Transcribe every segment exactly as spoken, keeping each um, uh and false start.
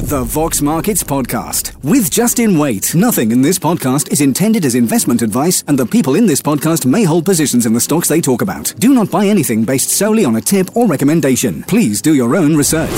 The Vox Markets Podcast with Justin Waite. Nothing in this podcast is intended as investment advice, and the people in this podcast may hold positions in the stocks they talk about. Do not buy anything based solely on a tip or recommendation. Please do your own research.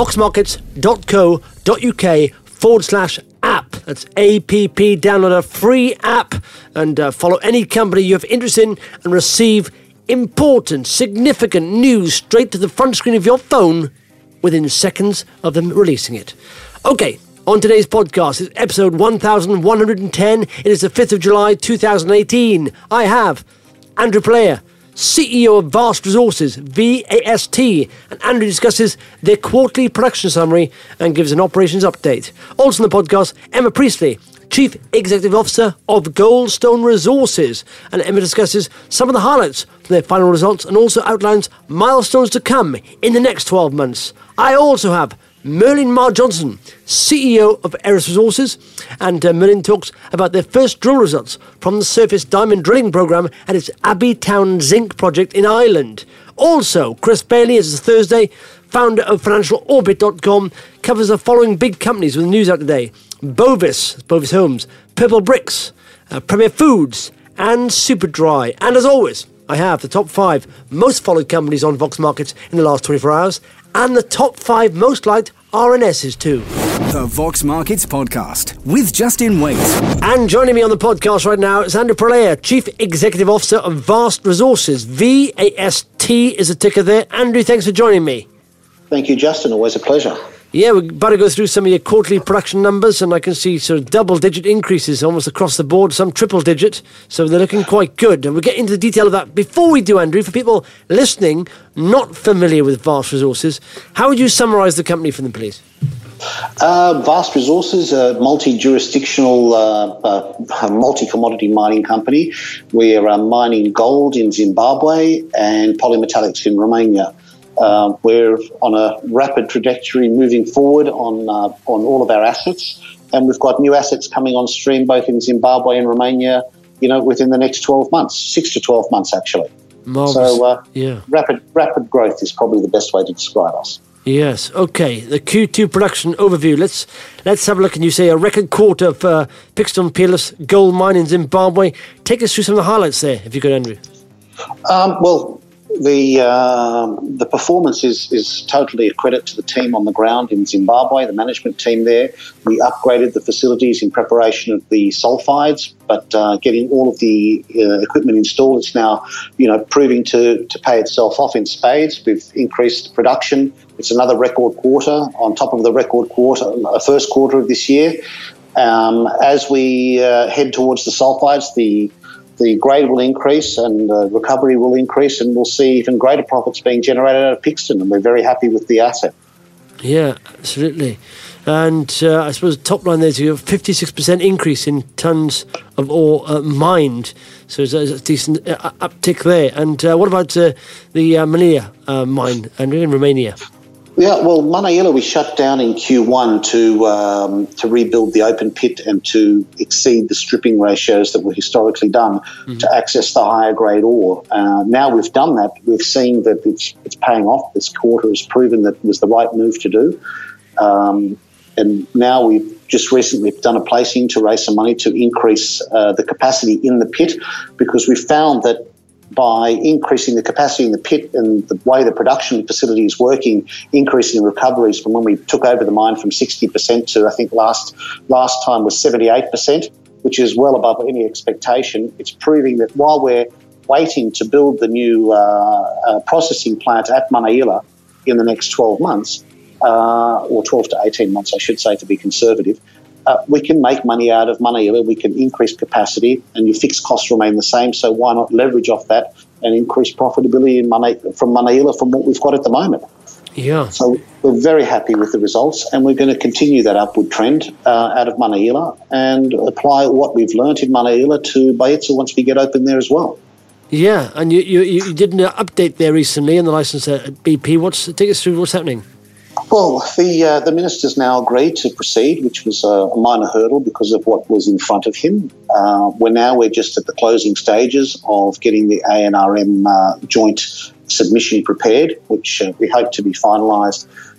voxmarkets.co.uk forward slash app. That's A P P. Download a free app and uh, follow any company you have interest in and receive important, significant news straight to the front screen of your phone within seconds of them releasing it. Okay, on today's podcast is episode one thousand one hundred ten. It is the fifth of July two thousand eighteen. I have Andrew Player, C E O of Vast Resources, V A S T, and Andrew discusses their quarterly production summary and gives an operations update. Also on the podcast, Emma Priestley, Chief Executive Officer of Goldstone Resources, and Emma discusses some of the highlights from their final results and also outlines milestones to come in the next twelve months. I also have Merlin Marr-Johnson, C E O of Eris Resources, and uh, Merlin talks about their first drill results from the surface diamond drilling programme at its Abbey Town Zinc project in Ireland. Also, Chris Bailey, as it's Thursday, founder of Financial Orbit dot com, covers the following big companies with the news out today: Bovis, Bovis Homes, Purple Bricks, uh, Premier Foods, and Superdry. And as always, I have the top five most followed companies on Vox Markets in the last twenty-four hours, and the top five most liked R N Ss too. The Vox Markets Podcast with Justin Waite. And joining me on the podcast right now is Andrew Player, Chief Executive Officer of Vast Resources. V A S T is a ticker there. Andrew, thanks for joining me. Thank you, Justin. Always a pleasure. Yeah, we're about to go through some of your quarterly production numbers, and I can see sort of double-digit increases almost across the board, some triple-digit, so they're looking quite good. And we'll get into the detail of that. Before we do, Andrew, for people listening not familiar with Vast Resources, how would you summarise the company for them, please? Uh, Vast Resources, a multi-jurisdictional, uh, uh, multi-commodity mining company. We are uh, mining gold in Zimbabwe and polymetallics in Romania. Uh, we're on a rapid trajectory moving forward on uh, on all of our assets, and we've got new assets coming on stream both in Zimbabwe and Romania, you know, within the next twelve months, six to twelve months actually. Marvelous. So uh, yeah. rapid rapid growth is probably the best way to describe us. Yes. Okay. The Q two production overview. Let's let's have a look. And you say a record quarter for Pixton Peerless Gold Mine in Zimbabwe. Take us through some of the highlights there, if you could, Andrew. Um, well. The uh, the performance is, is totally a credit to the team on the ground in Zimbabwe, the management team there. We upgraded the facilities in preparation of the sulfides, but uh, getting all of the uh, equipment installed, it's now, you know, proving to, to pay itself off in spades. We've increased production. It's another record quarter on top of the record quarter, uh, first quarter of this year. Um, as we uh, head towards the sulfides, the The grade will increase and uh, recovery will increase, and we'll see even greater profits being generated out of Pixton, and we're very happy with the asset. Yeah, absolutely. And uh, I suppose top line there is you have a fifty-six percent increase in tonnes of ore uh, mined, so there's a decent uh, uptick there. And uh, what about uh, the uh, Manila uh, mine, Andrew, in Romania? Yeah, well, Manaila we shut down in Q one to um, to rebuild the open pit and to exceed the stripping ratios that were historically done mm-hmm. to access the higher grade ore. Uh, now we've done that, we've seen that it's it's paying off. This quarter has proven that it was the right move to do. Um, and now we've just recently done a placing to raise some money to increase uh, the capacity in the pit, because we've found that by increasing the capacity in the pit and the way the production facility is working, increasing recoveries from when we took over the mine from sixty percent to, I think last last time was seventy-eight percent, which is well above any expectation. It's proving that while we're waiting to build the new uh, uh, processing plant at Manaila in the next twelve months, uh, or twelve to eighteen months, I should say, to be conservative, Uh, we can make money out of Manaila, we can increase capacity, and your fixed costs remain the same, so why not leverage off that and increase profitability in Mana- from Manaila from what we've got at the moment? Yeah. So we're very happy with the results, and we're going to continue that upward trend uh, out of Manaila and apply what we've learnt in Manaila to Baiitsa once we get open there as well. Yeah, and you, you, you did an update there recently in the licence at B P. What's take us through what's happening? Well, the uh, the minister's now agreed to proceed, which was a, a minor hurdle because of what was in front of him. Uh, we're now we're just at the closing stages of getting the A N R M uh, joint submission prepared, which uh, we hope to be finalised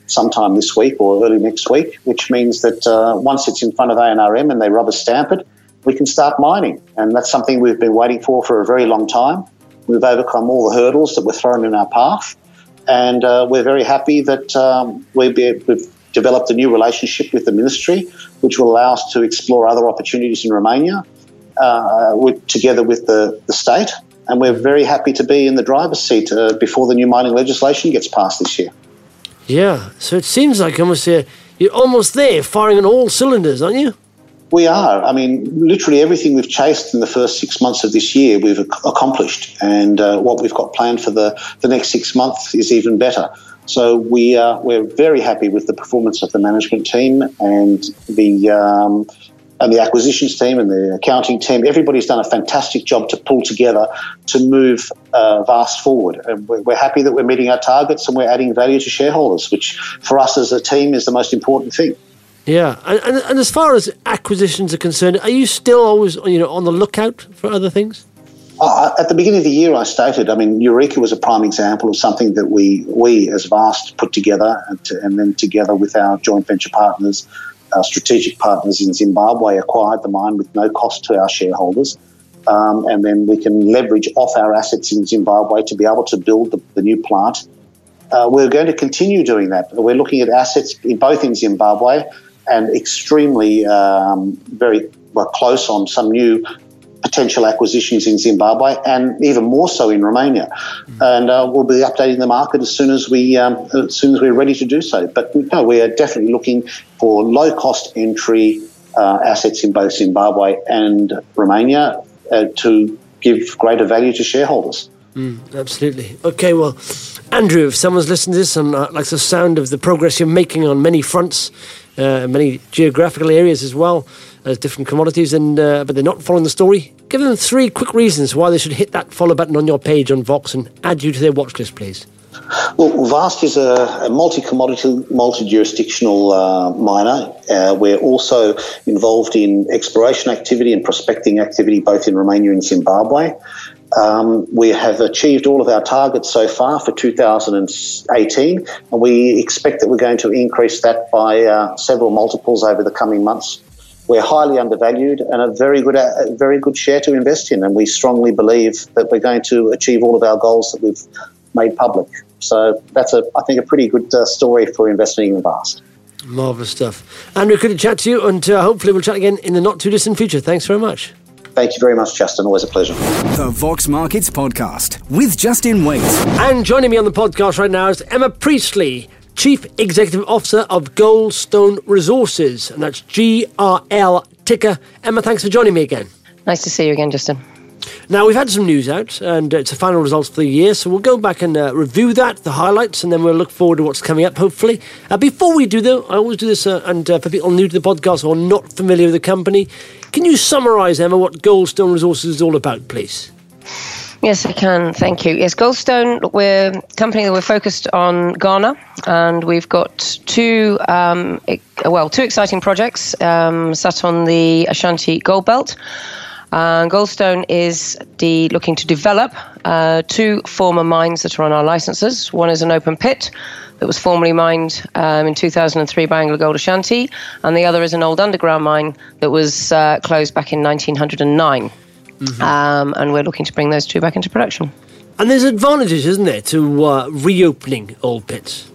sometime this week or early next week, which means that uh, once it's in front of A N R M and they rubber stamp it, we can start mining. And that's something we've been waiting for for a very long time. We've overcome all the hurdles that were thrown in our path, and uh, we're very happy that um, we've, we've developed a new relationship with the ministry, which will allow us to explore other opportunities in Romania uh, with, together with the, the state. And we're very happy to be in the driver's seat uh, before the new mining legislation gets passed this year. Yeah, so it seems like almost uh, you're almost there, firing on all cylinders, aren't you? We are. I mean, literally everything we've chased in the first six months of this year, we've ac- accomplished. And uh, what we've got planned for the, the next six months is even better. So we are, we're very happy with the performance of the management team and the um, and the acquisitions team and the accounting team. Everybody's done a fantastic job to pull together to move uh, Vast forward. And we're, we're happy that we're meeting our targets and we're adding value to shareholders, which for us as a team is the most important thing. Yeah, and, and, and as far as acquisitions are concerned, are you still always, you know, on the lookout for other things? Uh, at the beginning of the year, I stated, I mean, Eureka was a prime example of something that we, we as Vast put together, and, to, and then together with our joint venture partners, our strategic partners in Zimbabwe, acquired the mine with no cost to our shareholders. Um, and then we can leverage off our assets in Zimbabwe to be able to build the, the new plant. Uh, we're going to continue doing that. We're looking at assets in both in Zimbabwe and extremely um, very well, close on some new potential acquisitions in Zimbabwe, and even more so in Romania. Mm. And uh, we'll be updating the market as soon as we um, as soon as we're ready to do so. But no, we are definitely looking for low cost entry uh, assets in both Zimbabwe and Romania uh, to give greater value to shareholders. Mm, absolutely. Okay, well, Andrew, if someone's listening to this and uh, likes the sound of the progress you're making on many fronts, uh, many geographical areas as well as different commodities, and uh, but they're not following the story, give them three quick reasons why they should hit that follow button on your page on Vox and add you to their watch list, please. Well, Vast is a, a multi-commodity, multi-jurisdictional uh, miner. Uh, we're also involved in exploration activity and prospecting activity both in Romania and Zimbabwe. Um, we have achieved all of our targets so far for two thousand eighteen, and we expect that we're going to increase that by uh, several multiples over the coming months. We're highly undervalued and a very good, a very good share to invest in, and we strongly believe that we're going to achieve all of our goals that we've made public. So that's, a, I think, a pretty good uh, story for investing in Vast. Marvellous stuff. Andrew, good to chat to you, and uh, hopefully we'll chat again in the not-too-distant future. Thanks very much. Thank you very much, Justin. Always a pleasure. The Vox Markets Podcast with Justin Waite. And joining me on the podcast right now is Emma Priestley, Chief Executive Officer of Goldstone Resources, and that's G R L ticker. Emma, thanks for joining me again. Nice to see you again, Justin. Now, we've had some news out, and it's the final results for the year, so we'll go back and uh, review that, the highlights, and then we'll look forward to what's coming up, hopefully. Uh, before we do, though, I always do this, uh, and uh, for people new to the podcast or not familiar with the company, can you summarise, Emma, what Goldstone Resources is all about, please? Yes, I can. Thank you. Yes, Goldstone, we're a company that we're focused on Ghana, and we've got two, um, well, two exciting projects um, sat on the Ashanti Gold Belt. Uh, Goldstone is the, looking to develop uh, two former mines that are on our licenses. One is an open pit that was formerly mined um, in two thousand three by AngloGold Ashanti, and the other is an old underground mine that was uh, closed back in nineteen oh nine. Mm-hmm. Um, and we're looking to bring those two back into production. And there's advantages, isn't there, to uh, reopening old pits?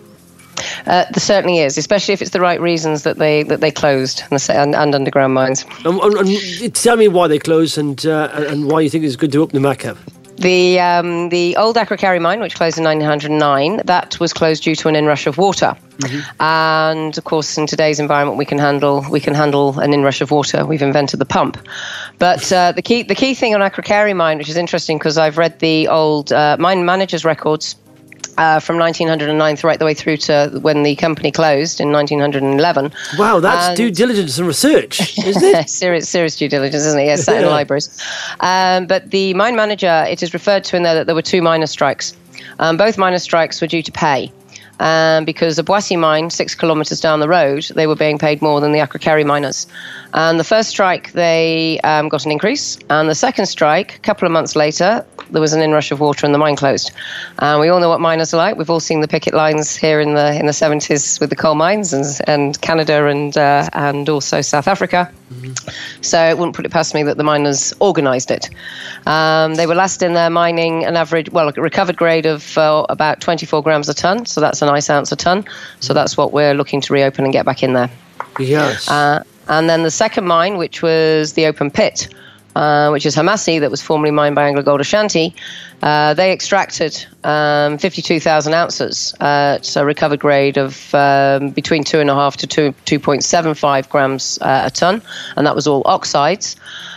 Uh, there certainly is, especially if it's the right reasons that they that they closed and, and, and underground mines. And, and, and tell me why they closed and uh, and why you think it's good to open them back up. The um, the old Akrokari mine, which closed in nineteen oh nine, that was closed due to an inrush of water. Mm-hmm. And of course, in today's environment, we can handle we can handle an inrush of water. We've invented the pump. But uh, the key the key thing on Akrokari mine, which is interesting because I've read the old uh, mine manager's records uh, from nineteen oh nine right the way through to when the company closed in nineteen eleven. Wow, that's and due diligence and research, isn't it? serious, serious due diligence, isn't it? Yes, sat in the libraries. Um, but the mine manager, it is referred to in there that there were two miners' strikes. Um, both miners' strikes were due to pay. um, because the Boissy mine, six kilometres down the road, they were being paid more than the Akrokeri miners. And the first strike, they um, got an increase. And the second strike, a couple of months later, there was an inrush of water and the mine closed. And we all know what miners are like. We've all seen the picket lines here in the in the seventies with the coal mines and, and Canada and uh, and also South Africa. Mm-hmm. So it wouldn't put it past me that the miners organised it. Um, they were last in there mining an average, well, a recovered grade of uh, about twenty-four grams a tonne. So that's a nice ounce a tonne. So that's what we're looking to reopen and get back in there. Yes. Uh, and then the second mine, which was the open pit, Uh, which is Hamassi, that was formerly mined by AngloGold Ashanti, uh, they extracted um, fifty-two thousand ounces at a recovered grade of um, between two and a half to two, two point seven five grams uh, a tonne, and that was all oxides.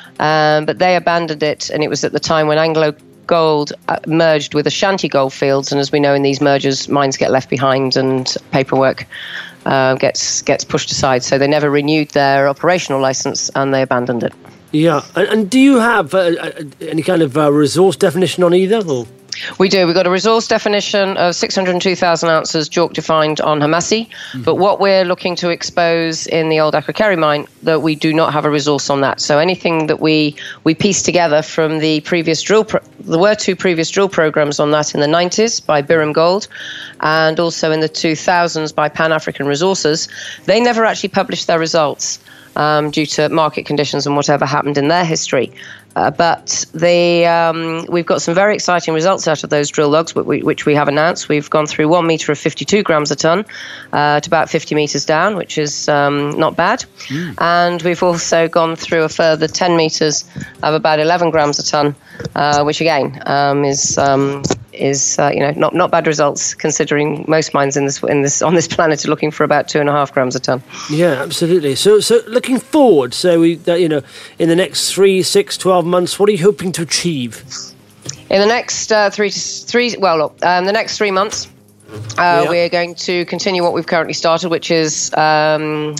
Um, but they abandoned it, and it was at the time when AngloGold uh, merged with Ashanti Goldfields, and as we know in these mergers, mines get left behind and paperwork uh, gets gets pushed aside. So they never renewed their operational licence, and they abandoned it. Yeah, and, and do you have uh, any kind of uh, resource definition on either? Or? We do. We've got a resource definition of six hundred two thousand ounces, JORC defined on Hamassi. Mm-hmm. But what we're looking to expose in the old Akrokeri mine, that we do not have a resource on that. So anything that we we piece together from the previous drill, pro- there were two previous drill programs on that in the nineties by Birim Gold, and also in the two thousands by Pan African Resources. They never actually published their results. Um, due to market conditions and whatever happened in their history. Uh, but the, um, we've got some very exciting results out of those drill logs, which we, which we have announced. We've gone through one metre of fifty-two grams a tonne uh, to about fifty metres down, which is um, not bad. Mm. And we've also gone through a further ten metres of about eleven grams a tonne, uh, which again um, is... Um, is uh, you know not not bad results, considering most mines in this in this on this planet are looking for about two and a half grams a ton. Yeah, absolutely. So so looking forward, so we uh, you know in the next three, six, twelve months, what are you hoping to achieve? In the next uh, three to three, well, look, um, the next three months, uh, yeah. we're going to continue what we've currently started, which is um,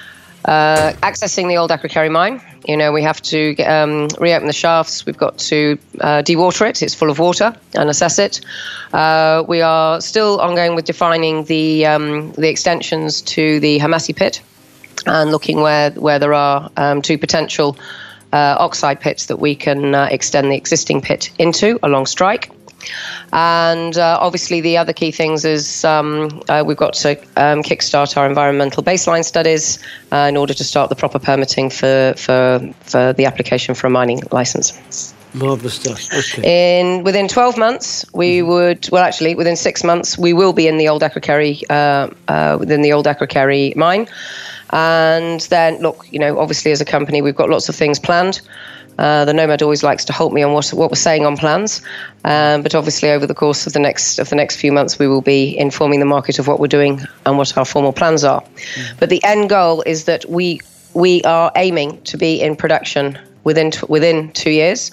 uh, accessing the old Akrokeri mine. You know, we have to get, um, reopen the shafts. We've got to uh, dewater it. It's full of water, and assess it. Uh, we are still ongoing with defining the um, the extensions to the Hamassi pit, and looking where where there are um, two potential uh, oxide pits that we can uh, extend the existing pit into along strike. And uh, obviously the other key things is um, uh, we've got to um, kickstart our environmental baseline studies uh, in order to start the proper permitting for, for, for the application for a mining licence. Marvellous stuff. Okay. In within twelve months, we would well, actually within six months, we will be in the old Akrokeri uh, uh, within the old Akrokeri mine. And then, look, you know, obviously as a company, we've got lots of things planned. Uh, the Nomad always likes to hold me on what what we're saying on plans, um, but obviously over the course of the next of the next few months, we will be informing the market of what we're doing and what our formal plans are. Mm. But the end goal is that we we are aiming to be in production within t- within two years.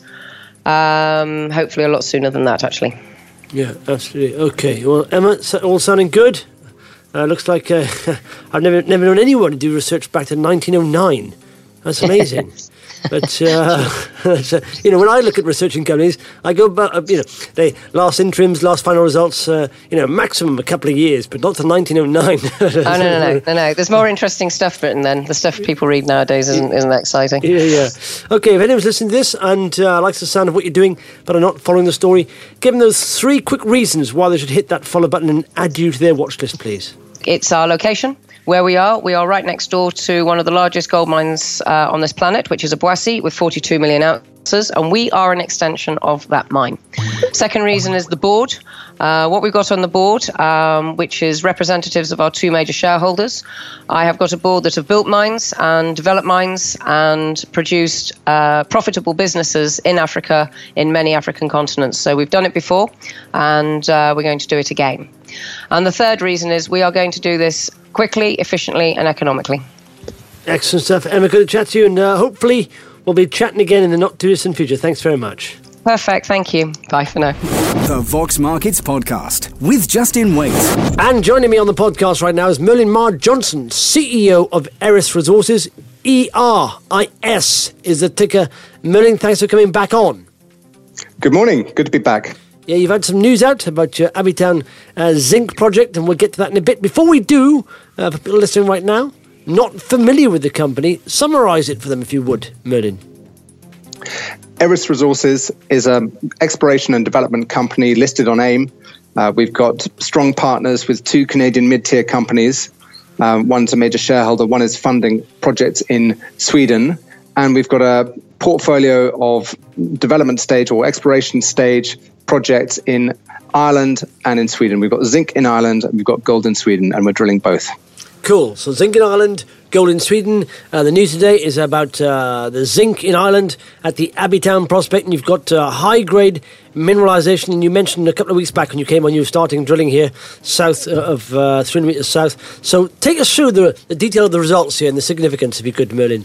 Um, hopefully, a lot sooner than that, actually. Yeah, absolutely. Okay. Well, Emma, all sounding good. Uh, looks like uh, I've never never known anyone do research back to nineteen oh nine. That's amazing. But, uh, so, you know, when I look at researching companies, I go about, uh, you know, they last interims, last final results, uh, you know, maximum a couple of years, but not to nineteen oh nine. oh, no, no, no, no, no. There's more interesting stuff written then. The stuff people read nowadays isn't, isn't that exciting. Yeah, yeah. Okay, if anyone's listening to this and uh, likes the sound of what you're doing, but are not following the story, give them those three quick reasons why they should hit that follow button and add you to their watch list, please. It's our location. Where we are, we are right next door to one of the largest gold mines uh, on this planet, which is a Boissy with forty-two million ounces, and we are an extension of that mine. Second reason is the board. Uh, what we've got on the board, um, which is representatives of our two major shareholders. I have got a board that have built mines and developed mines and produced uh, profitable businesses in Africa, in many African continents. So we've done it before, and uh, we're going to do it again. And the third reason is we are going to do this quickly, efficiently, and economically. Excellent stuff. Emma, good to chat to you, and uh, hopefully we'll be chatting again in the not-too-distant future. Thanks very much. Perfect, thank you. Bye for now. The Vox Markets Podcast with Justin Waite. And joining me on the podcast right now is Merlin Marr-Johnson, C E O of Eris Resources. E R I S is the ticker. Merlin, thanks for coming back on. Good morning. Good to be back. Yeah, you've had some news out about your Abbeytown uh, zinc project, and we'll get to that in a bit. Before we do, uh, for people listening right now, not familiar with the company, summarise it for them if you would, Merlin. Eris Resources is an exploration and development company listed on AIM. Uh, we've got strong partners with two Canadian mid-tier companies. Um, one's a major shareholder, one is funding projects in Sweden. And we've got a portfolio of development stage or exploration stage projects in Ireland and in Sweden. We've got zinc in Ireland and we've got gold in Sweden, and we're drilling both. Cool. So zinc in Ireland, gold in Sweden. Uh, the news today is about uh, the zinc in Ireland at the Abbeytown prospect, and you've got uh, high-grade mineralisation. And you mentioned a couple of weeks back when you came on, you were starting drilling here south of uh, three hundred metres south. So take us through the, the detail of the results here and the significance, if you could, Merlin.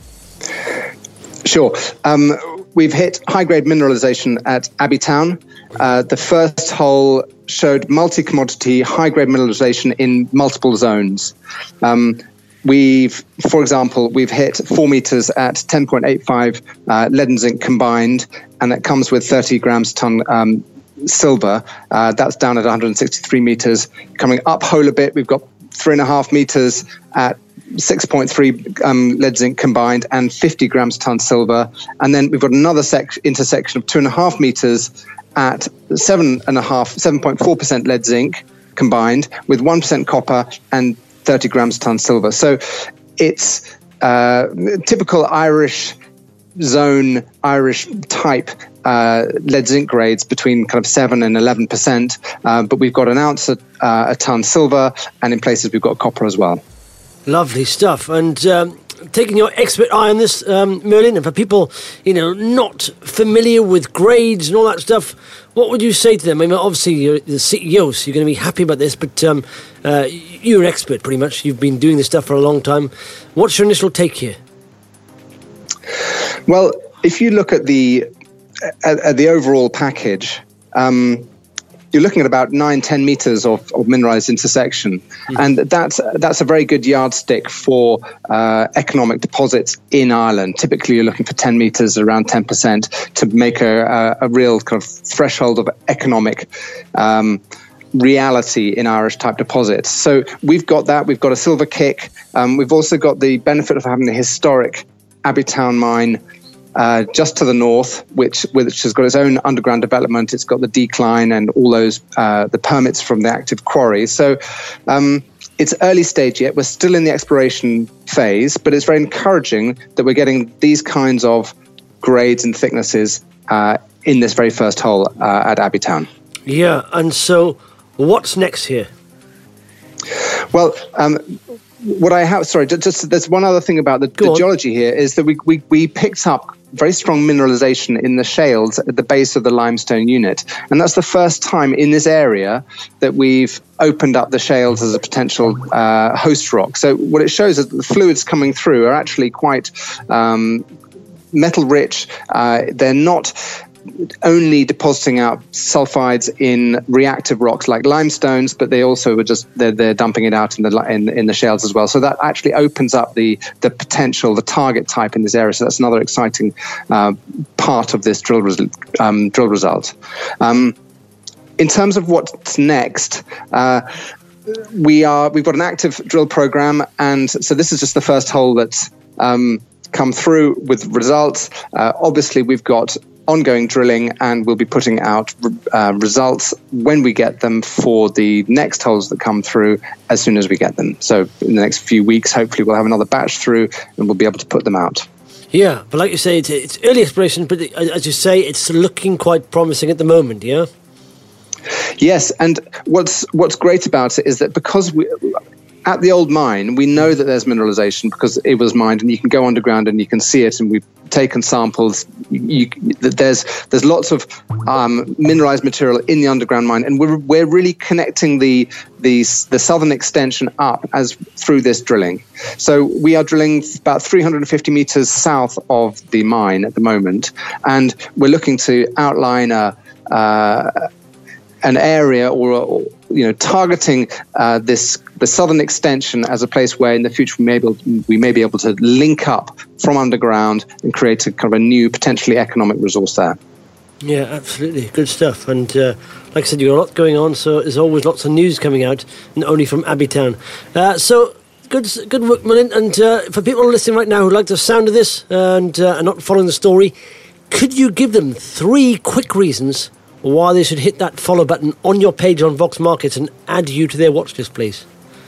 Sure. Um, we've hit high-grade mineralisation at Abbeytown. Uh, the first hole showed multi-commodity high-grade mineralisation in multiple zones. Um, we've, for example, we've hit four metres at ten point eight five uh, lead and zinc combined, and that comes with thirty grams a tonne um, silver. Uh, that's down at one hundred sixty-three metres. Coming up hole a bit, we've got three and a half metres at six point three um, lead zinc combined and fifty grams a tonne silver. And then we've got another sec- intersection of two and a half metres at seven and a half, seven point four percent lead zinc combined with one percent copper and thirty grams a tonne silver. So it's uh, typical Irish zone, Irish type uh, lead zinc grades between kind of seven and eleven percent. Uh, but we've got an ounce a, uh, a tonne silver, and in places we've got copper as well. Lovely stuff. And um, taking your expert eye on this, um, Merlin, and for people, you know, not familiar with grades and all that stuff, what would you say to them? I mean, obviously you're the C E O, so you're going to be happy about this, but um, uh, you're an expert pretty much. You've been doing this stuff for a long time. What's your initial take here? Well, if you look at the at, at the overall package, um, you're looking at about nine, ten meters of, of mineralized intersection. Mm-hmm. And that's, that's a very good yardstick for uh, economic deposits in Ireland. Typically, you're looking for ten meters, around ten percent, to make a, a, a real kind of threshold of economic um, reality in Irish type deposits. So we've got that. We've got a silver kick. Um, we've also got the benefit of having the historic Abbeytown mine Uh, just to the north, which which has got its own underground development. It's got the decline and all those uh, the permits from the active quarry. So um, it's early stage yet. We're still in the exploration phase, but it's very encouraging that we're getting these kinds of grades and thicknesses uh, in this very first hole uh, at Abbeytown. Yeah, and so what's next here? Well, um, what I have, sorry, just there's one other thing about the, the geology here is that we, we we picked up very strong mineralization in the shales at the base of the limestone unit. And that's the first time in this area that we've opened up the shales as a potential uh, host rock. So what it shows is that the fluids coming through are actually quite um, metal rich. Uh, they're not only depositing out sulfides in reactive rocks like limestones, but they also were just they're, they're dumping it out in the in, in the shales as well. So that actually opens up the the potential, the target type in this area. So that's another exciting uh, part of this drill res- um, drill result. Um, in terms of what's next. Uh, we are we've got an active drill program, and so this is just the first hole that's um, come through with results. Uh, obviously, we've got ongoing drilling, and we'll be putting out uh, results when we get them for the next holes that come through as soon as we get them. So in the next few weeks, hopefully we'll have another batch through and we'll be able to put them out. Yeah, but like you say, it's, it's early exploration, but as you say, it's looking quite promising at the moment, yeah? Yes, and what's what's great about it is that because we... At the old mine, we know that there's mineralization because it was mined, and you can go underground and you can see it. And we've taken samples. You, there's there's lots of um, mineralized material in the underground mine, and we're we're really connecting the the the southern extension up as through this drilling. So we are drilling about three hundred fifty meters south of the mine at the moment, and we're looking to outline a. Uh, an area or, or you know targeting uh, this the southern extension as a place where in the future we may be able, we may be able to link up from underground and create a kind of a new potentially economic resource there. Yeah, absolutely. Good stuff. And uh, like I said, you've got a lot going on, so there's always lots of news coming out, not only from Abbey Town. Uh, so, good good work, Mullin. And uh, for people listening right now who like the sound of this and uh, are not following the story, could you give them three quick reasons why they should hit that follow button on your page on Vox Markets and add you to their watch list, please?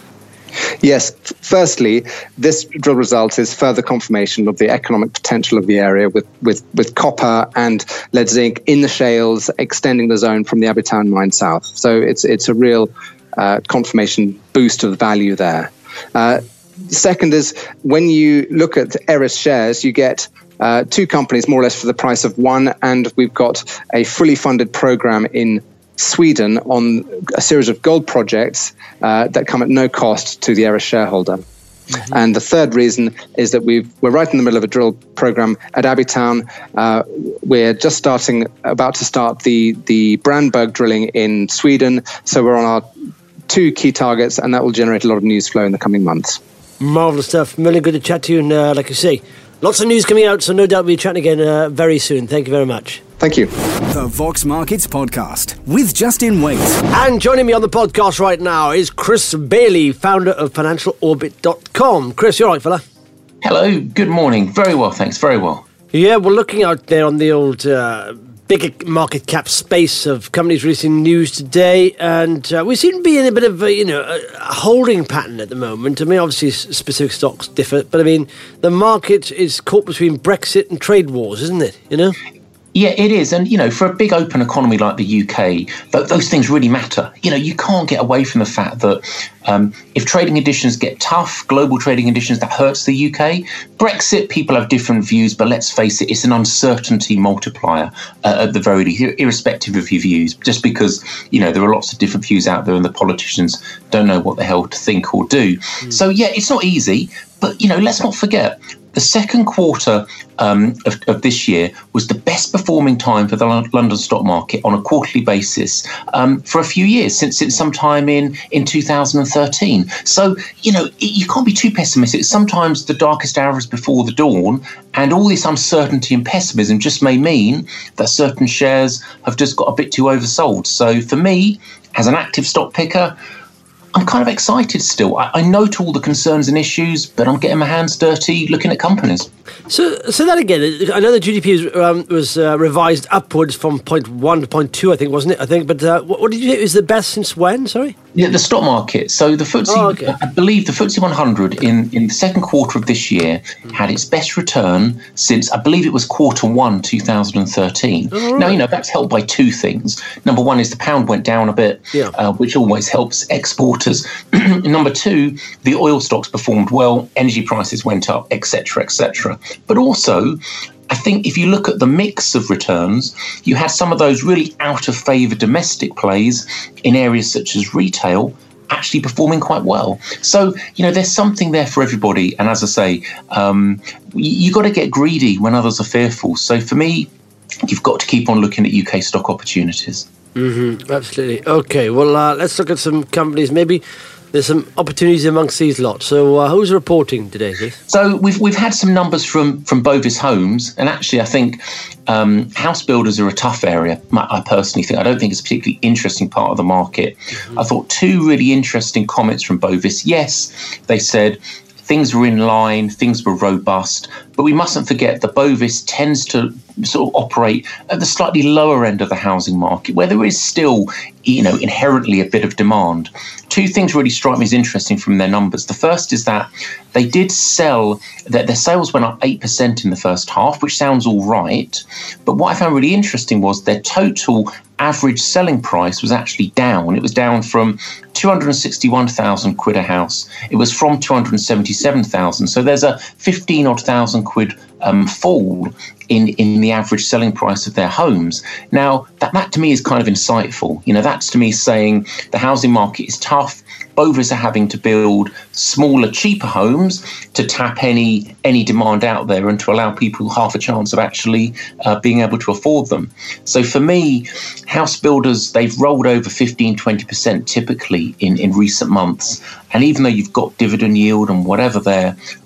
Yes. Firstly, this drill result is further confirmation of the economic potential of the area with, with, with copper and lead zinc in the shales extending the zone from the Abbey Town mine south. So it's it's a real uh, confirmation boost of value there. Uh, second is when you look at Eris shares, you get uh, two companies more or less for the price of one, and we've got a fully funded program in Sweden on a series of gold projects uh, that come at no cost to the Eris shareholder. Mm-hmm. And the third reason is that we've, we're right in the middle of a drill program at Abbey Town. Uh, we're just starting, about to start the, the Brandberg drilling in Sweden. So we're on our two key targets, and that will generate a lot of news flow in the coming months. Marvellous stuff. Really good to chat to you. And uh, like you say, lots of news coming out, so no doubt we'll be chatting again uh, very soon. Thank you very much. Thank you. The Vox Markets Podcast with Justin Waite. And joining me on the podcast right now is Chris Bailey, founder of financial orbit dot com. Chris, you all right, fella? Hello, good morning. Very well, thanks, very well. Yeah, we're looking out there on the old uh, bigger market cap space of companies releasing news today, and uh, we seem to be in a bit of a, you know, a holding pattern at the moment. I mean, obviously specific stocks differ, but I mean, the market is caught between Brexit and trade wars, isn't it, you know? Yeah, it is. And, you know, for a big open economy like the U K, th- those things really matter. You know, you can't get away from the fact that um, if trading conditions get tough, global trading conditions, that hurts the U K. Brexit, people have different views, but let's face it, it's an uncertainty multiplier uh, at the very least, irrespective of your views, just because, you know, there are lots of different views out there and the politicians don't know what the hell to think or do. Mm. So, yeah, it's not easy, but, you know, let's not forget, the second quarter um, of, of this year was the best performing time for the L- London stock market on a quarterly basis um, for a few years, since, since sometime in, in two thousand thirteen. So, you know, it, you can't be too pessimistic. Sometimes the darkest hour is before the dawn, and all this uncertainty and pessimism just may mean that certain shares have just got a bit too oversold. So for me, as an active stock picker, I'm kind of excited still. I, I note all the concerns and issues, but I'm getting my hands dirty looking at companies. So, so that again, I know the G D P was, um, was uh, revised upwards from point one to point two, I think, wasn't it? I think, but uh, what, what did you say is the best since when? Sorry. Yeah, the stock market. So the F T S E, oh, okay. I believe the F T S E one hundred in, in the second quarter of this year had its best return since, I believe it was quarter one, two thousand thirteen. Oh, right. Now, you know, that's helped by two things. Number one is the pound went down a bit, yeah. uh, which always helps exporters. Number two, the oil stocks performed well, energy prices went up, et cetera, et cetera. But also, I think if you look at the mix of returns, you had some of those really out of favour domestic plays in areas such as retail actually performing quite well. So, you know, there's something there for everybody. And as I say, um, you, you got to get greedy when others are fearful. So for me, you've got to keep on looking at U K stock opportunities. Mm-hmm, absolutely. Okay, well, uh, let's look at some companies. Maybe there's some opportunities amongst these lots. So uh, who's reporting today, Chris? So we've we've had some numbers from, from Bovis Homes, and actually I think um, house builders are a tough area. I personally think, I don't think it's a particularly interesting part of the market. Mm-hmm. I thought two really interesting comments from Bovis. Yes, they said things were in line, things were robust, but we mustn't forget that Bovis tends to sort of operate at the slightly lower end of the housing market, where there is still, you know, inherently a bit of demand. Two things really strike me as interesting from their numbers. The first is that they did sell, that their sales went up eight percent in the first half, which sounds all right. But what I found really interesting was their total average selling price was actually down. It was down from two hundred sixty-one thousand quid a house. It was from two hundred seventy-seven thousand. So there's a fifteen odd thousand quid um, fall in, in the average selling price of their homes. Now, that, that to me is kind of insightful. You know, that's to me saying the housing market is tough. Bovis are having to build smaller, cheaper homes to tap any any demand out there and to allow people half a chance of actually uh, being able to afford them. So for me, house builders, they've rolled over fifteen, twenty percent typically in, in recent months. And even though you've got dividend yield and whatever there,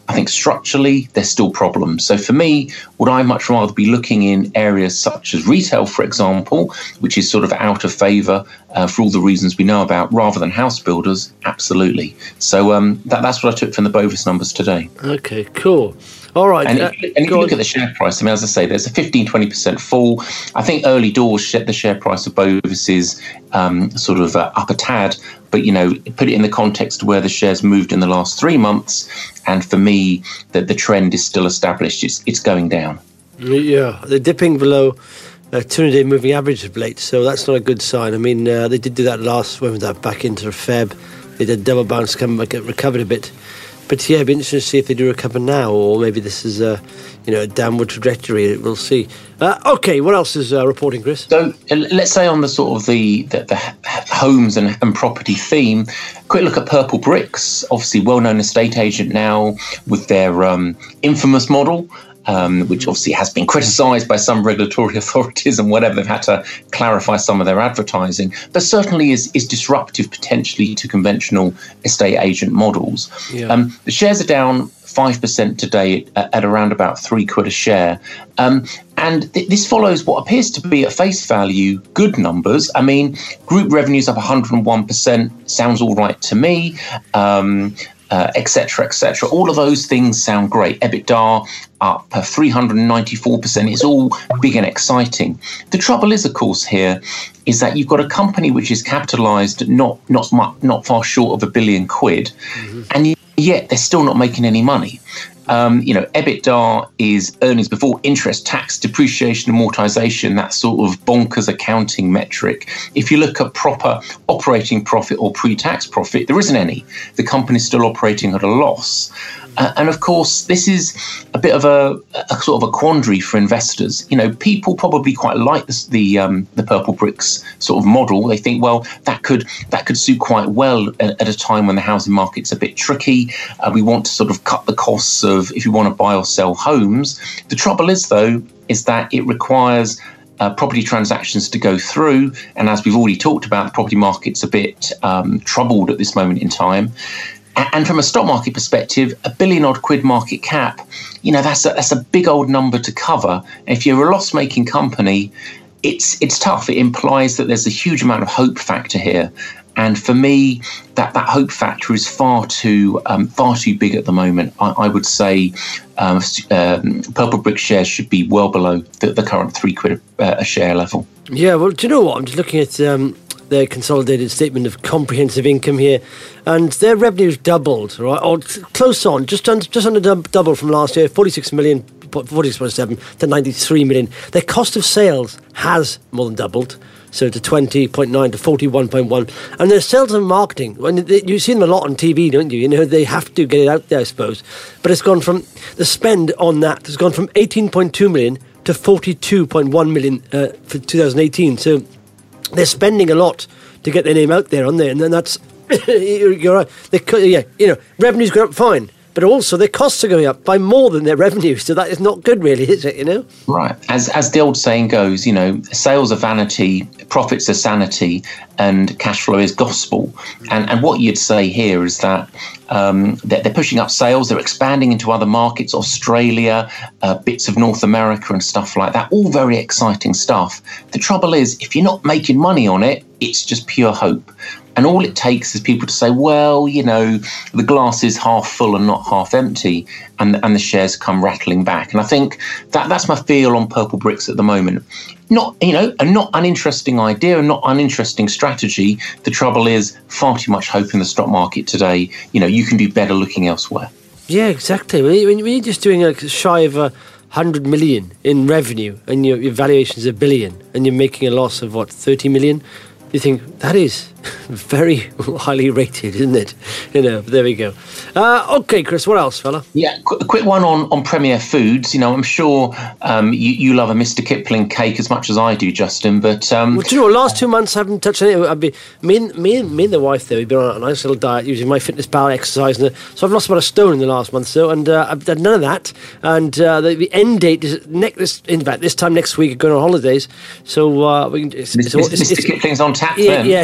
I think structurally there's still problems. So for me, would I much rather be looking in areas such as retail, for example, which is sort of out of favour uh, for all the reasons we know about, rather than house builders? Absolutely. So um, that, that's what I took from the Bovis numbers today. Okay, cool. All right. And, uh, if, and if you look at the share price, I mean, as I say, there's a fifteen, twenty percent fall. I think early doors, the share price of Bovis is um, sort of uh, up a tad. But, you know, put it in the context of where the shares moved in the last three months. And for me, the, the trend is still established. It's, it's going down. Yeah, they're dipping below uh, two hundred day moving average of late. So that's not a good sign. I mean, uh, they did do that last, when was that, back into Feb. They did double bounce, come back, recovered a bit. But yeah, it'd be interesting to see if they do recover now, or maybe this is a, you know, a downward trajectory. We'll see. Uh, okay, what else is uh, reporting, Chris? So uh, let's say on the sort of the, the, the homes and, and property theme, quick look at Purple Bricks, obviously well-known estate agent now with their um, infamous model. Um, which obviously has been criticised by some regulatory authorities and whatever. They've had to clarify some of their advertising, but certainly is, is disruptive potentially to conventional estate agent models. Yeah. Um, the shares are down five percent today at, at around about three quid a share. Um, and th- this follows what appears to be at face value good numbers. I mean, group revenues up one hundred one percent, sounds all right to me. Um, Uh, et cetera, et cetera. All of those things sound great. EBITDA up three hundred ninety-four percent. It's all big and exciting. The trouble is, of course, here is that you've got a company which is capitalised not not much, not far short of a billion quid, mm-hmm. and yet they're still not making any money. Um, you know, EBITDA is earnings before interest, tax, depreciation, amortization, that sort of bonkers accounting metric. If you look at proper operating profit or pre-tax profit, there isn't any. The company's still operating at a loss. Uh, and of course, this is a bit of a, a sort of a quandary for investors. You know, people probably quite like this, the um, the Purple Bricks sort of model. They think, well, that could that could suit quite well at, at a time when the housing market's a bit tricky. Uh, we want to sort of cut the costs of if you want to buy or sell homes. The trouble is, though, is that it requires Uh, property transactions to go through. And as we've already talked about, the property market's a bit um, troubled at this moment in time. A- and from a stock market perspective, a billion odd quid market cap, you know, that's a, that's a big old number to cover. And if you're a loss-making company, it's it's tough. It implies that there's a huge amount of hope factor here. And for me, that, that hope factor is far too um, far too big at the moment. I, I would say um, um, Purple Brick shares should be well below the, the current three quid a, a share level. Yeah, well, do you know what? I'm just looking at um, their consolidated statement of comprehensive income here, and their revenue's doubled, right? Or close on, just under, just under double from last year, forty-six million, forty-six point seven to ninety-three million. Their cost of sales has more than doubled. So to twenty point nine to forty-one point one. And their sales and marketing, when they, you see them a lot on T V, don't you? You know, they have to get it out there, I suppose. But it's gone from, the spend on that has gone from eighteen point two million to forty-two point one million uh, for two thousand eighteen. So they're spending a lot to get their name out there, on there. And then that's, you're right. They, yeah, you know, revenue's going up fine. But also their costs are going up by more than their revenue, so that is not good, really, is it? You know, right? As as the old saying goes, you know, sales are vanity, profits are sanity, and cash flow is gospel. And and what you'd say here is that um, they're, they're pushing up sales, they're expanding into other markets, Australia, uh, bits of North America, and stuff like that. All very exciting stuff. The trouble is, if you're not making money on it, it's just pure hope. And all it takes is people to say, well, you know, the glass is half full and not half empty, and and the shares come rattling back. And I think that that's my feel on Purple Bricks at the moment. Not, you know, a not uninteresting idea, a not uninteresting strategy. The trouble is far too much hope in the stock market today. You know, you can do better looking elsewhere. Yeah, exactly. When, you, when you're just doing a shy of a hundred million in revenue and your, your valuation is a billion and you're making a loss of, what, thirty million? You think, that is very highly rated, isn't it? You know, but there we go. Uh, okay, Chris, what else, fella? Yeah, a quick one on, on Premier Foods. You know, I'm sure um, you, you love a Mister Kipling cake as much as I do, Justin, but... Um, well, do you know, last two months I haven't touched anything. I've been, me, and, me, and, me and the wife there, we've been on a nice little diet using MyFitnessPal, exercise, and so I've lost about a stone in the last month or so, and uh, I've done none of that. And uh, the, the end date is, next, in fact, this time next week, going on holidays, so uh, we can... It's, Mister It's, Mister it's, Kipling's on tap yeah, then. Yeah, it's all,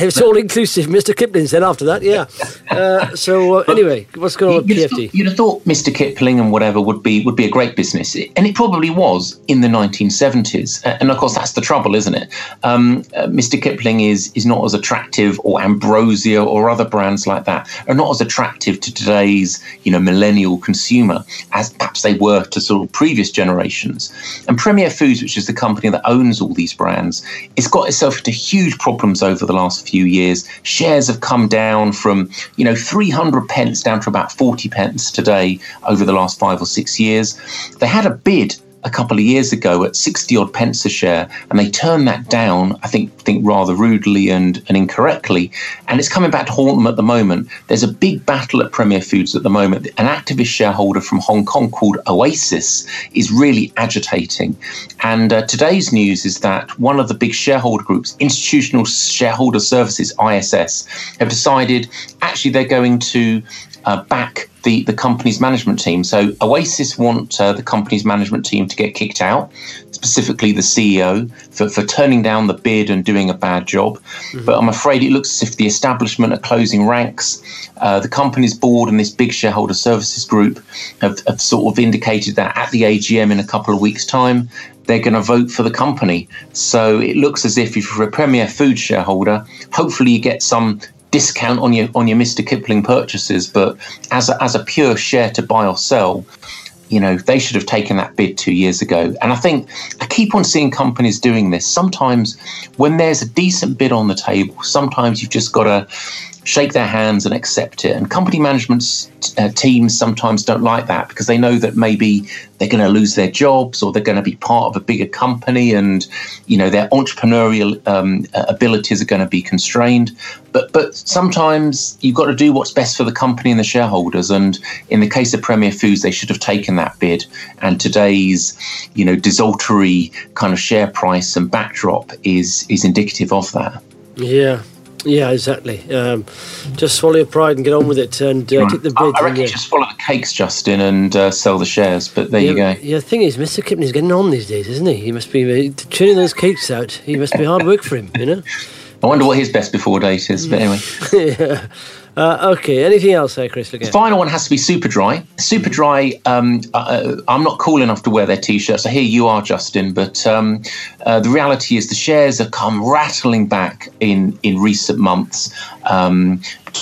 all-inclusive Mister Kipling's then after that, yeah. Uh, so uh, anyway, what's going on with P F D? You'd, you'd have thought Mister Kipling and whatever would be would be a great business, and it probably was in the nineteen seventies. And of course, that's the trouble, isn't it? Um, uh, Mister Kipling is is not as attractive, or Ambrosia or other brands like that are not as attractive to today's, you know, millennial consumer as perhaps they were to sort of previous generations. And Premier Foods, which is the company that owns all these brands, it's got itself into huge problems over the last few years. Shares have come down from, you know, three hundred pence down to about forty pence today over the last five or six years. They had a bid a couple of years ago at sixty odd pence a share, and they turned that down, I think think rather rudely and, and incorrectly, and it's coming back to haunt them at the moment. There's a big battle at Premier Foods at the moment. An activist shareholder from Hong Kong called Oasis is really agitating, and uh, today's news is that one of the big shareholder groups, Institutional Shareholder Services, I S S, have decided actually they're going to uh, back The, the company's management team. So Oasis want uh, the company's management team to get kicked out, specifically the C E O, for, for turning down the bid and doing a bad job. Mm-hmm. But I'm afraid it looks as if the establishment are closing ranks. Uh, the company's board and this big shareholder services group have, have sort of indicated that at the A G M in a couple of weeks' time, they're going to vote for the company. So it looks as if if you're a Premier Foods shareholder, hopefully you get some discount on your on your Mister Kipling purchases, but as a, as a pure share to buy or sell, you know, they should have taken that bid two years ago. And I think I keep on seeing companies doing this. Sometimes when there's a decent bid on the table, sometimes you've just got to shake their hands and accept it. And company management uh, teams sometimes don't like that because they know that maybe they're going to lose their jobs or they're going to be part of a bigger company, and you know their entrepreneurial um, abilities are going to be constrained. But but sometimes you've got to do what's best for the company and the shareholders. And in the case of Premier Foods, they should have taken that bid. And today's you know desultory kind of share price and backdrop is is indicative of that. Yeah. Yeah, exactly. Um, just swallow your pride and get on with it, and uh, take the bid. I reckon you just swallow the cakes, Justin, and uh, sell the shares. But there yeah, you go. Yeah, the thing is, Mister Kipling's getting on these days, isn't he? He must be uh, churning those cakes out. He must be hard work for him, you know. I wonder what his best before date is. But anyway. yeah. Uh, okay, anything else there, Chris? The final one has to be Superdry. Superdry, um, uh, I'm not cool enough to wear their T-shirts. I hear you are, Justin, but um, uh, the reality is the shares have come rattling back in, in recent months um,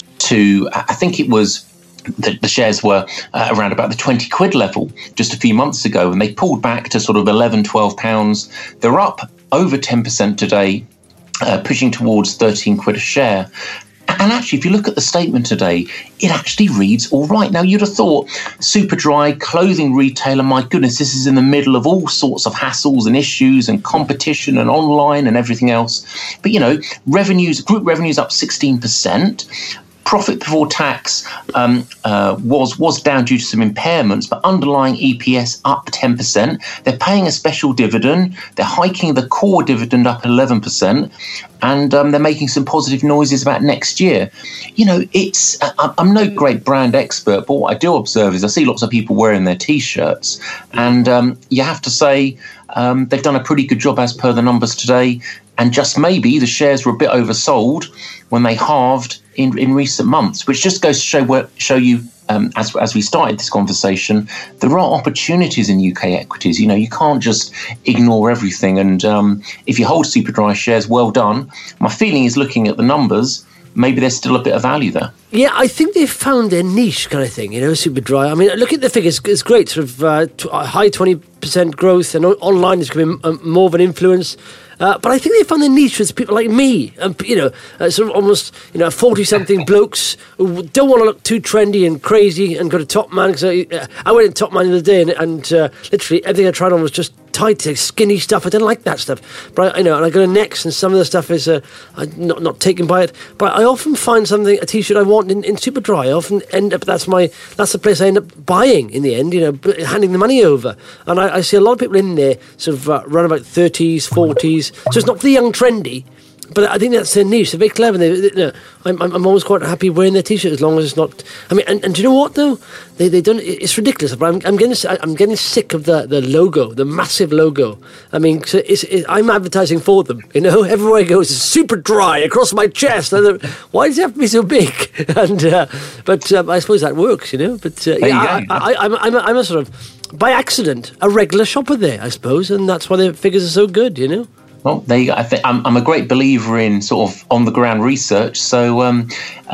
to, I think it was, the, the shares were uh, around about the twenty quid level just a few months ago, and they pulled back to sort of eleven, twelve pounds. They're up over ten percent today, uh, pushing towards thirteen quid a share. And actually, if you look at the statement today, it actually reads all right. Now, you'd have thought Superdry, clothing retailer, my goodness, this is in the middle of all sorts of hassles and issues and competition and online and everything else. But, you know, revenues, group revenues up sixteen percent. Profit before tax um, uh, was was down due to some impairments, but underlying E P S up ten percent. They're paying a special dividend. They're hiking the core dividend up eleven percent. And um, they're making some positive noises about next year. You know, it's uh, I'm no great brand expert, but what I do observe is I see lots of people wearing their T-shirts. And um, you have to say um, they've done a pretty good job as per the numbers today. And just maybe the shares were a bit oversold when they halved in, in recent months, which just goes to show where, show you, um, as as we started this conversation, there are opportunities in U K equities. You know, you can't just ignore everything. And um, if you hold Superdry shares, well done. My feeling is, looking at the numbers, maybe there's still a bit of value there. Yeah, I think they've found their niche kind of thing, you know, Superdry. I mean, look at the figures. It's great, sort of uh, t- high twenty percent growth, and online is becoming uh, more of an influence. Uh, but I think they found their niche with people like me, and you know, uh, sort of almost, you know, forty-something blokes who don't want to look too trendy and crazy and go to Top Man. Because I, uh, I went in Top Man the other day, and, and uh, literally everything I tried on was just tight, skinny stuff. I don't like that stuff. But I, you know, and I go to Next, and some of the stuff is uh, I'm not not taken by it. But I often find something, a T-shirt I want in, in Superdry. I often end up that's my that's the place I end up buying in the end. You know, handing the money over, and I, I see a lot of people in there sort of uh, run about thirties, forties. So it's not for the young trendy. But I think that's their niche. They're very clever. They, they, you know, I'm, I'm always quite happy wearing their T-shirt as long as it's not. I mean, and, and do you know what though? They they don't. It's ridiculous. But I'm, I'm getting I'm getting sick of the, the logo, the massive logo. I mean, so it's, it, I'm advertising for them. You know, everywhere I go, it's super dry across my chest. And why does it have to be so big? And uh, but um, I suppose that works. You know, but uh, yeah, I, I, I'm I'm a, I'm a sort of by accident a regular shopper there, I suppose, and that's why their figures are so good. You know. Well, there you go. I think I'm, I'm a great believer in sort of on the ground research. So um,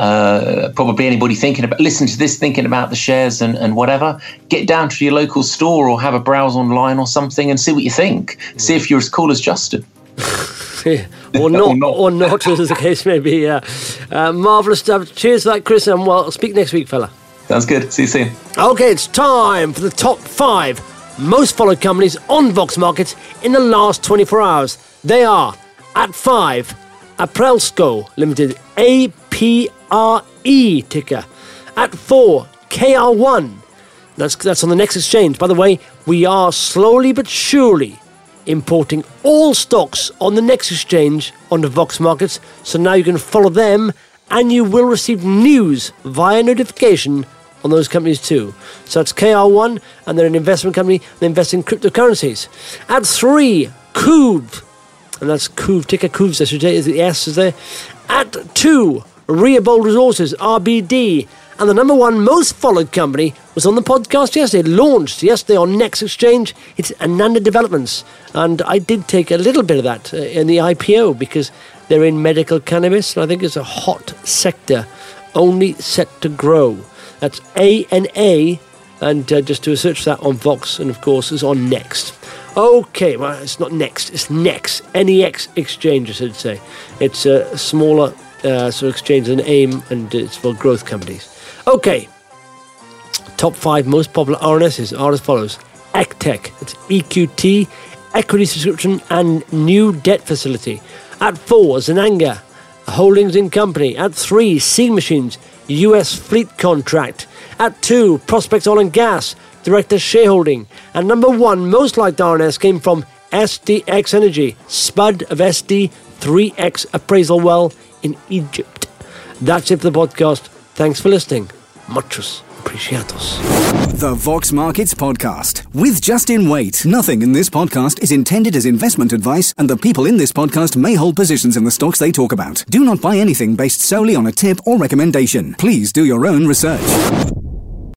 uh, probably anybody thinking about, listen to this, thinking about the shares and, and whatever, get down to your local store or have a browse online or something and see what you think. See if you're as cool as Justin. Yeah. Or, not, or not, or not, as the case may be. Yeah, uh, marvelous stuff. Cheers for that, Chris, and well, I'll speak next week, fella. Sounds good. See you soon. Okay, it's time for the top five most followed companies on Vox Markets in the last twenty-four hours. They are, at five, Aprelsco Limited, A P R E ticker. At four, K R one. That's, that's on the next exchange. By the way, we are slowly but surely importing all stocks on the next exchange onto Vox Markets. So now you can follow them and you will receive news via notification on those companies too. So it's K R one, and they're an investment company. They invest in cryptocurrencies. At three, Coove. And that's Coove, ticker Coove, I should say, is the S is there. At two, Reabold Resources, R B D. And the number one most followed company was on the podcast yesterday, launched yesterday on Next Exchange. It's Ananda Developments. And I did take a little bit of that uh, in the I P O because they're in medical cannabis. And I think it's a hot sector, only set to grow. That's A N A. And uh, just do a search for that on Vox. And of course, it's on Next. Okay, well, it's not Next, it's Next, N E X Exchange, I should say. It's a smaller uh, sort of exchange than AIM, and it's for growth companies. Okay, top five most popular R N Ss are as follows. Eqtec, it's E Q T, equity subscription and new debt facility. At four, Zenanga, Holdings in Company. At three, Seeing Machines, U S fleet contract. At two, Prospects Oil and Gas, director shareholding. And number one most liked R N S came from S D X Energy, spud of S D three X appraisal well in Egypt. That's it for the podcast. Thanks for listening. Muchos apreciados. The Vox Markets Podcast with Justin Waite. Nothing in this podcast is intended as investment advice, and the people in this podcast may hold positions in the stocks they talk about. Do not buy anything based solely on a tip or recommendation. Please do your own research.